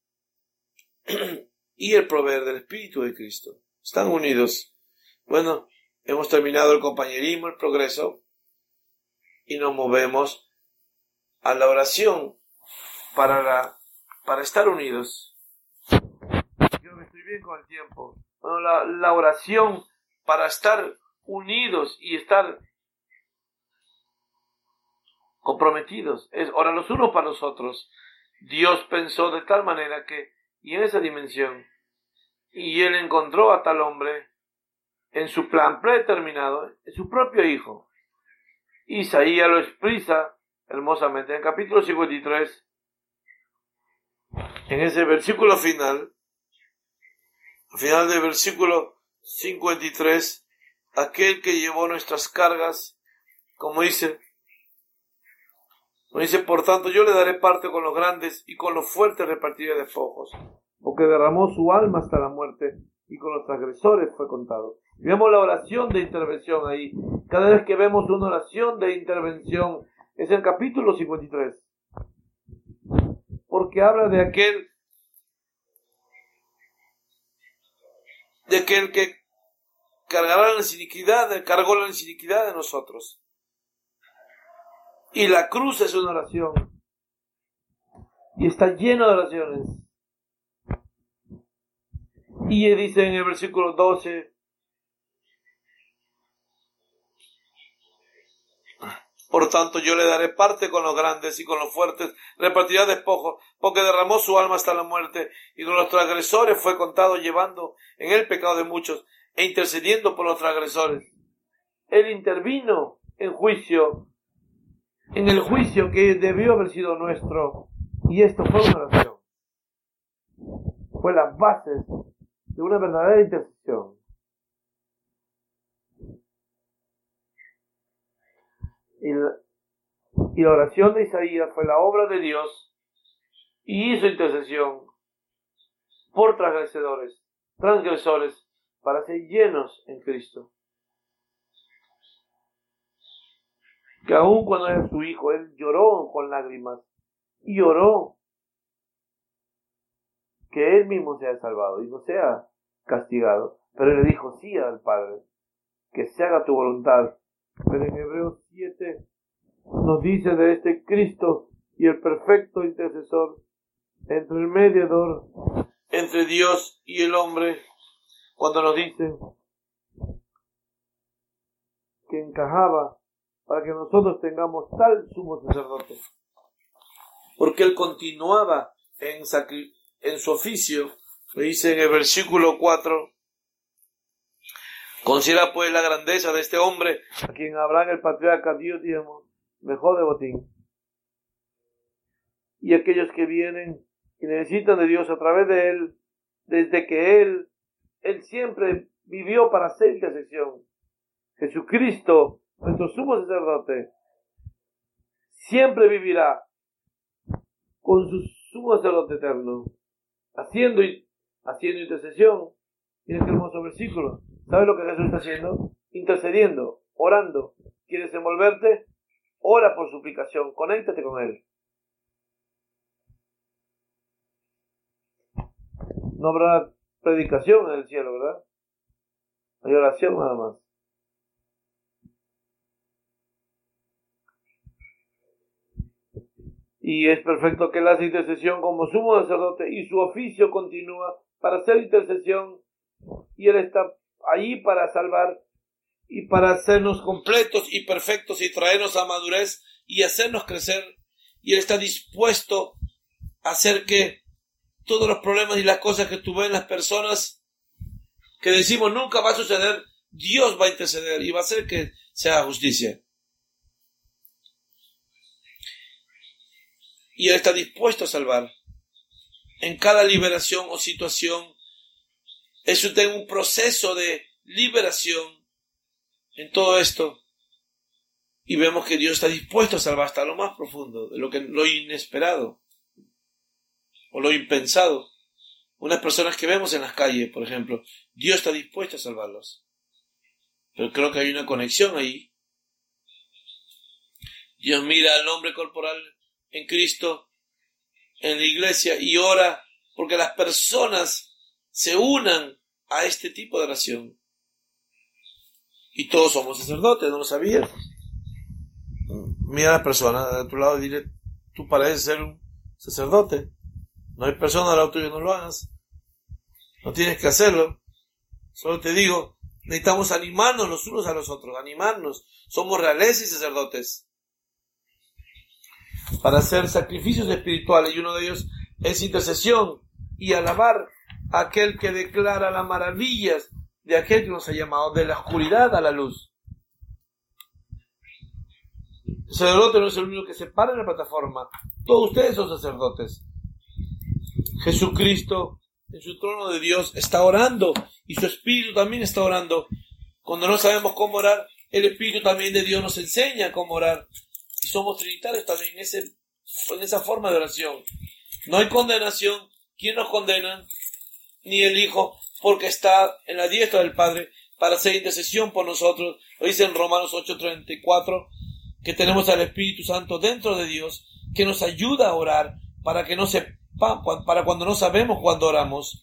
proveer del Espíritu de Cristo están unidos. Bueno, hemos terminado el compañerismo, el progreso, y nos movemos a la oración para estar unidos. Creo que estoy bien con el tiempo. Bueno, la oración para estar unidos y estar comprometidos es orar los unos para los otros. Dios pensó de tal manera que, y en esa dimensión, y Él encontró a tal hombre en su plan predeterminado, en su propio Hijo. Isaías lo expresa hermosamente en el capítulo 53, en ese versículo final, al final del versículo 53, aquel que llevó nuestras cargas, como dice, por tanto yo le daré parte con los grandes y con los fuertes repartiré despojos, porque derramó su alma hasta la muerte y con los transgresores fue contado. Y vemos la oración de intervención ahí. Cada vez que vemos una oración de intervención es el capítulo 53, porque habla de aquel que cargó la iniquidad de nosotros. Y la cruz es una oración. Y está lleno de oraciones. Y dice en el versículo 12, por tanto yo le daré parte con los grandes y con los fuertes repartirá despojos, porque derramó su alma hasta la muerte y con los transgresores fue contado, llevando en el pecado de muchos e intercediendo por los transgresores. Él intervino en el juicio que debió haber sido nuestro, y esto fue una oración. Fue la base de una verdadera intercesión. Y la oración de Isaías fue la obra de Dios y hizo intercesión por transgresores, para ser llenos en Cristo. Que aun cuando era su hijo, él lloró con lágrimas y oró que él mismo sea salvado y no sea castigado. Pero él le dijo sí al Padre, que se haga tu voluntad. Pero en Hebreos 7 nos dice de este Cristo y el perfecto intercesor, entre el mediador, entre Dios y el hombre, cuando nos dice que encajaba para que nosotros tengamos tal sumo sacerdote. Porque él continuaba en su oficio. Le dice en el versículo 4, considera pues la grandeza de este hombre, a quien Abraham el patriarca dio, digamos, mejor de botín. Y aquellos que vienen y necesitan de Dios a través de él, desde que él siempre vivió para hacer intercesión. Jesucristo, nuestro sumo sacerdote, siempre vivirá con su sumo sacerdote eterno, haciendo intercesión. Miren qué hermoso versículo. ¿Sabes lo que Jesús está haciendo? Intercediendo, orando. ¿Quieres envolverte? Ora por suplicación, conéctate con él. No habrá predicación en el cielo, ¿verdad? Hay oración nada más. Y es perfecto que él hace intercesión como sumo sacerdote y su oficio continúa para hacer intercesión, y él está allí para salvar y para hacernos completos y perfectos y traernos a madurez y hacernos crecer, y él está dispuesto a hacer que todos los problemas y las cosas que tú ves en las personas que decimos nunca va a suceder, Dios va a interceder y va a hacer que se haga justicia. Y él está dispuesto a salvar. En cada liberación o situación, eso tiene un proceso de liberación en todo esto. Y vemos que Dios está dispuesto a salvar hasta lo más profundo, de lo inesperado o lo impensado. Unas personas que vemos en las calles, por ejemplo, Dios está dispuesto a salvarlos. Pero creo que hay una conexión ahí. Dios mira al hombre corporal en Cristo, en la iglesia, y ora porque las personas se unan a este tipo de oración. Y todos somos sacerdotes, ¿no lo sabías? Mira a la persona de tu lado y dile, tú pareces ser un sacerdote. No hay persona al lado tuyo, no lo hagas. No tienes que hacerlo. Solo te digo, necesitamos animarnos los unos a los otros, animarnos. Somos realeza y sacerdotes para hacer sacrificios espirituales, y uno de ellos es intercesión y alabar a aquel que declara las maravillas de aquel que nos ha llamado de la oscuridad a la luz. El sacerdote no es el único que se para en la plataforma. Todos ustedes son sacerdotes. Jesucristo en su trono de Dios está orando, y su Espíritu también está orando. Cuando no sabemos cómo orar, el Espíritu también de Dios nos enseña cómo orar. Y somos trinitarios también en esa forma de oración. No hay condenación. ¿Quién nos condena? Ni el Hijo, porque está en la diestra del Padre para hacer intercesión por nosotros. Lo dice en Romanos 8:34, que tenemos al Espíritu Santo dentro de Dios, que nos ayuda a orar para cuando no sabemos cuándo oramos.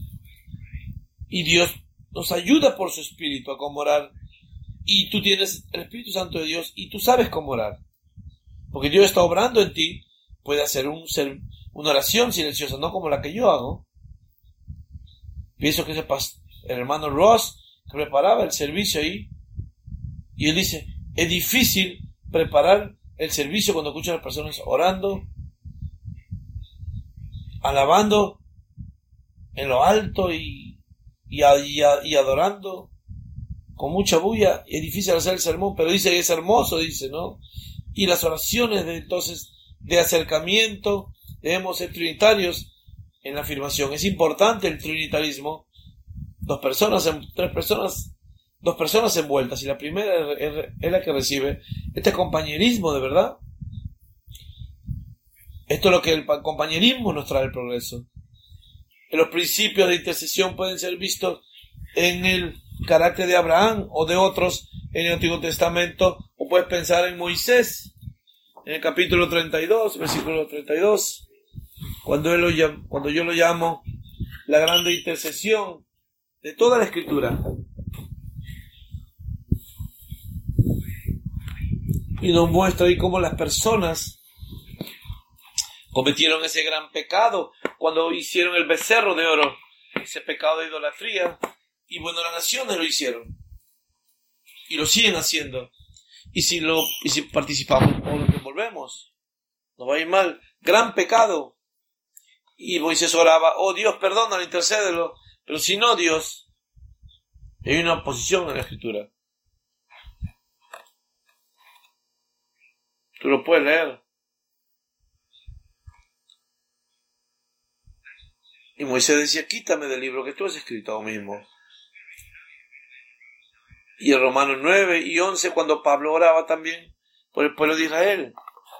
Y Dios nos ayuda por su Espíritu a cómo orar. Y tú tienes el Espíritu Santo de Dios y tú sabes cómo orar. Porque Dios está obrando en ti. Puede hacer una oración silenciosa, no como la que yo hago. Pienso que el hermano Ross preparaba el servicio ahí. Y él dice, es difícil preparar el servicio cuando escuchan a las personas orando, alabando en lo alto y adorando con mucha bulla. Es difícil hacer el sermón, pero dice que es hermoso, dice, ¿no? Y las oraciones de acercamiento, debemos ser trinitarios en la afirmación. Es importante el trinitarismo. Dos personas envueltas, y la primera es la que recibe este compañerismo de verdad. Esto es lo que el compañerismo nos trae el progreso. Los principios de intercesión pueden ser vistos en el carácter de Abraham o de otros en el Antiguo Testamento, o puedes pensar en Moisés, en el capítulo 32, versículo 32, cuando yo lo llamo la grande intercesión, de toda la Escritura. Y nos muestra ahí cómo las personas cometieron ese gran pecado cuando hicieron el becerro de oro, ese pecado de idolatría. Y bueno, las naciones lo hicieron y lo siguen haciendo. Y si participamos o lo devolvemos, nos va a ir mal. Gran pecado. Y Moisés oraba: oh Dios, perdónalo, intercédelo. Pero si no, Dios, hay una oposición en la Escritura. Tú lo puedes leer. Y Moisés decía: quítame del libro que tú has escrito ahora mismo. Y en Romanos 9 y 11, cuando Pablo oraba también por el pueblo de Israel.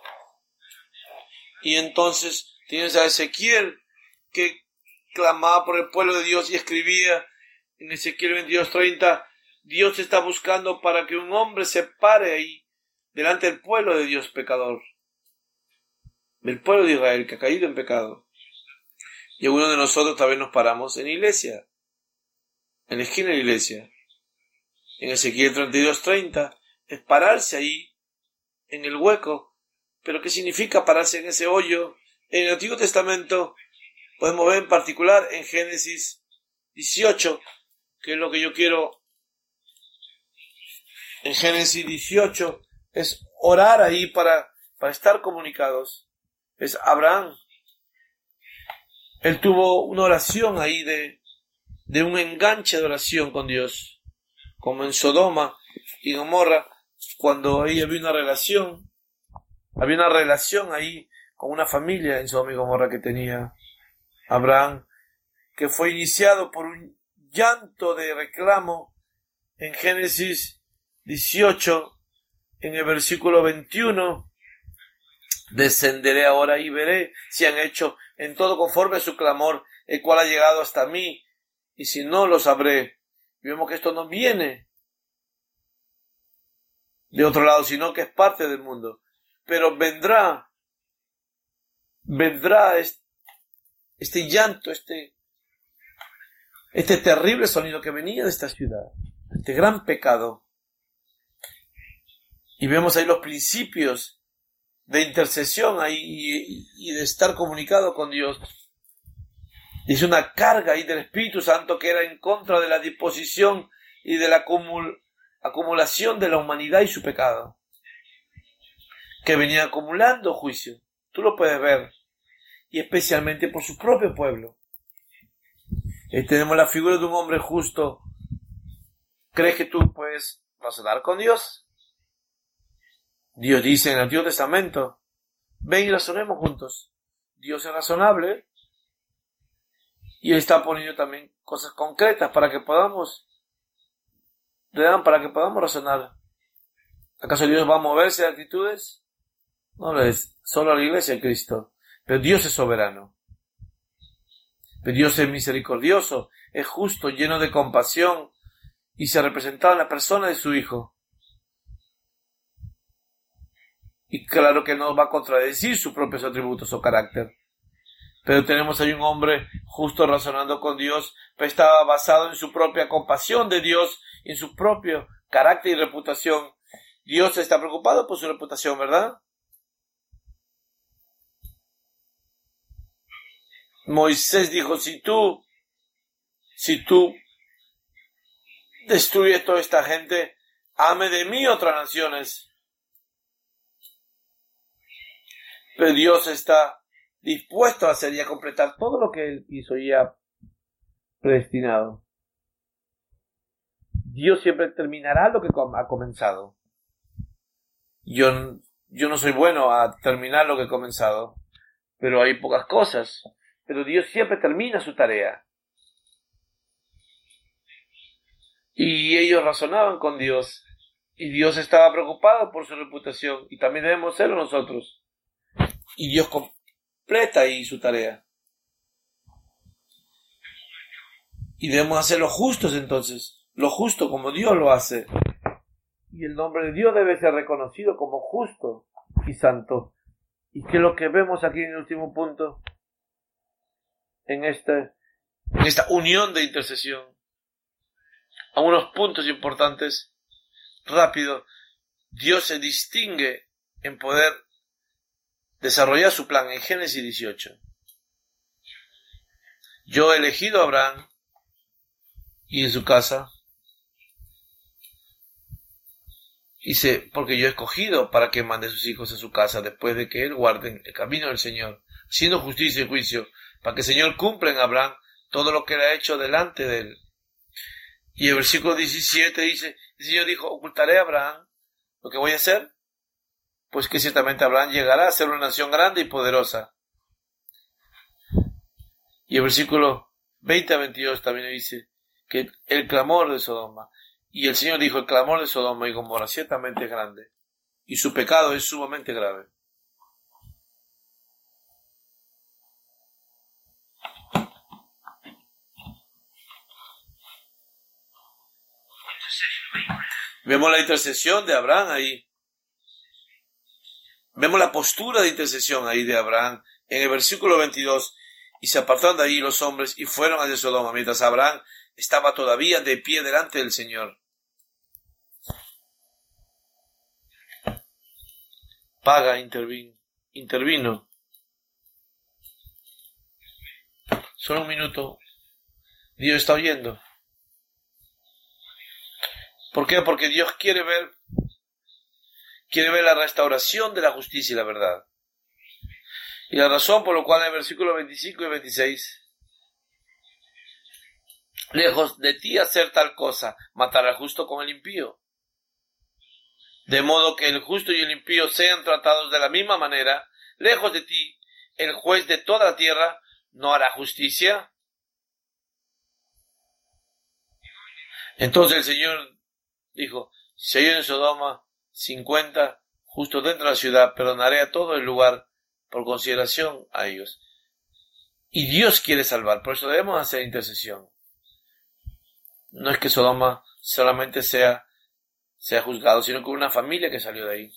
Y entonces tienes a Ezequiel, que clamaba por el pueblo de Dios y escribía en Ezequiel 22:30: Dios está buscando para que un hombre se pare ahí delante del pueblo de Dios pecador, del pueblo de Israel que ha caído en pecado. Y algunos de nosotros tal vez nos paramos en la iglesia, en la esquina de la iglesia. En Ezequiel 32:30 es pararse ahí en el hueco. Pero ¿qué significa pararse en ese hoyo? En el Antiguo Testamento podemos ver en particular en Génesis 18, que es lo que yo quiero. En Génesis 18 es orar ahí para estar comunicados. Es Abraham. Él tuvo una oración ahí de un enganche de oración con Dios, como en Sodoma y Gomorra, cuando ahí había una relación ahí con una familia en Sodoma y Gomorra que tenía Abraham, que fue iniciado por un llanto de reclamo en Génesis 18, en el versículo 21. Descenderé ahora y veré si han hecho en todo conforme a su clamor, el cual ha llegado hasta mí, y si no, lo sabré. Y vemos que esto no viene de otro lado, sino que es parte del mundo. Pero vendrá este llanto, este terrible sonido que venía de esta ciudad, este gran pecado. Y vemos ahí los principios de intercesión ahí y de estar comunicado con Dios. Es una carga ahí del Espíritu Santo que era en contra de la disposición y de la acumulación de la humanidad y su pecado, que venía acumulando juicio. Tú lo puedes ver, y especialmente por su propio pueblo. Tenemos la figura de un hombre justo. ¿Crees que tú puedes razonar con Dios? Dios dice en el Antiguo Testamento: ven y razonemos juntos. Dios es razonable y Él está poniendo también cosas concretas para que podamos razonar. ¿Acaso Dios va a moverse de actitudes? No lo es, solo a la iglesia de Cristo. Pero Dios es soberano. Pero Dios es misericordioso, es justo, lleno de compasión, y se ha representado en la persona de su Hijo. Y claro que no va a contradecir sus propios atributos o carácter. Pero tenemos ahí un hombre justo razonando con Dios, pero estaba basado en su propia compasión de Dios y en su propio carácter y reputación. Dios está preocupado por su reputación, ¿verdad? Moisés dijo: si tú destruyes toda esta gente, hazme de mí otras naciones. Pero Dios está dispuesto a hacer y a completar todo lo que Él hizo y ha predestinado. Dios siempre terminará lo que ha comenzado. Yo no soy bueno a terminar lo que he comenzado, pero hay pocas cosas. Pero Dios siempre termina su tarea. Y ellos razonaban con Dios, y Dios estaba preocupado por su reputación, y también debemos serlo nosotros. Y Dios completa ahí su tarea. Y debemos hacer lo justos entonces, lo justo como Dios lo hace. Y el nombre de Dios debe ser reconocido como justo y santo. Y que lo que vemos aquí en el último punto, en esta unión de intercesión, a unos puntos importantes, rápido. Dios se distingue en poder desarrollar su plan en Génesis 18. Yo he elegido a Abraham y en su casa, porque yo he escogido para que mande a sus hijos a su casa después de que él guarde el camino del Señor, haciendo justicia y juicio, para que el Señor cumpla en Abraham todo lo que él ha hecho delante de él. Y el versículo 17 dice, el Señor dijo, ocultaré a Abraham lo que voy a hacer, pues que ciertamente Abraham llegará a ser una nación grande y poderosa. Y el versículo 20 a 22 también dice que el clamor de Sodoma, y el Señor dijo, el clamor de Sodoma y Gomorra ciertamente es grande, y su pecado es sumamente grave. Vemos la intercesión de Abraham ahí. Vemos la postura de intercesión ahí de Abraham en el versículo 22. Y se apartaron de allí los hombres y fueron hacia Sodoma, mientras Abraham estaba todavía de pie delante del Señor. Paga intervino. Solo un minuto. Dios está oyendo. ¿Por qué? Porque Dios quiere ver la restauración de la justicia y la verdad. Y la razón por la cual en el versículo 25 y 26, lejos de ti hacer tal cosa, matar al justo con el impío. De modo que el justo y el impío sean tratados de la misma manera, lejos de ti, el juez de toda la tierra no hará justicia. Entonces el Señor dijo, si hay en Sodoma 50 justos dentro de la ciudad, perdonaré a todo el lugar por consideración a ellos. Y Dios quiere salvar, por eso debemos hacer intercesión. No es que Sodoma solamente sea juzgado, sino que una familia que salió de ahí.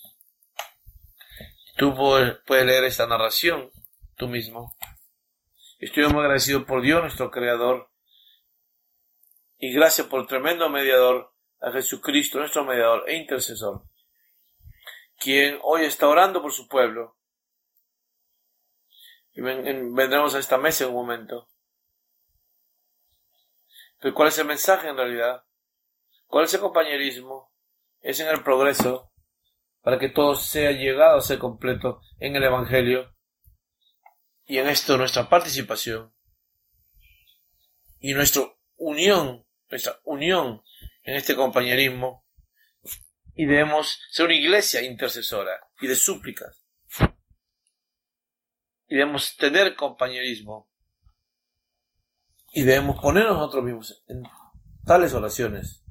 Tú puedes leer esta narración tú mismo. Estoy muy agradecido por Dios, nuestro Creador, y gracias por el tremendo mediador, a Jesucristo, nuestro mediador e intercesor, quien hoy está orando por su pueblo. Y vendremos a esta mesa en un momento. Pero ¿cuál es el mensaje en realidad? ¿Cuál es el compañerismo? Es en el progreso, para que todo sea llegado a ser completo en el Evangelio. Y en esto nuestra participación y nuestra unión en este compañerismo. Y debemos ser una iglesia intercesora y de súplicas. Y debemos tener compañerismo. Y debemos ponernos nosotros mismos en tales oraciones.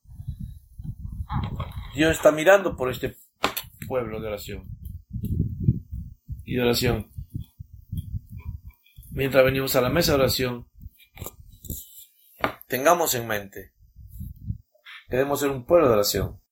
Dios está mirando por este pueblo de oración. Y de oración. Mientras venimos a la mesa de oración, tengamos en mente que debemos ser un pueblo de oración.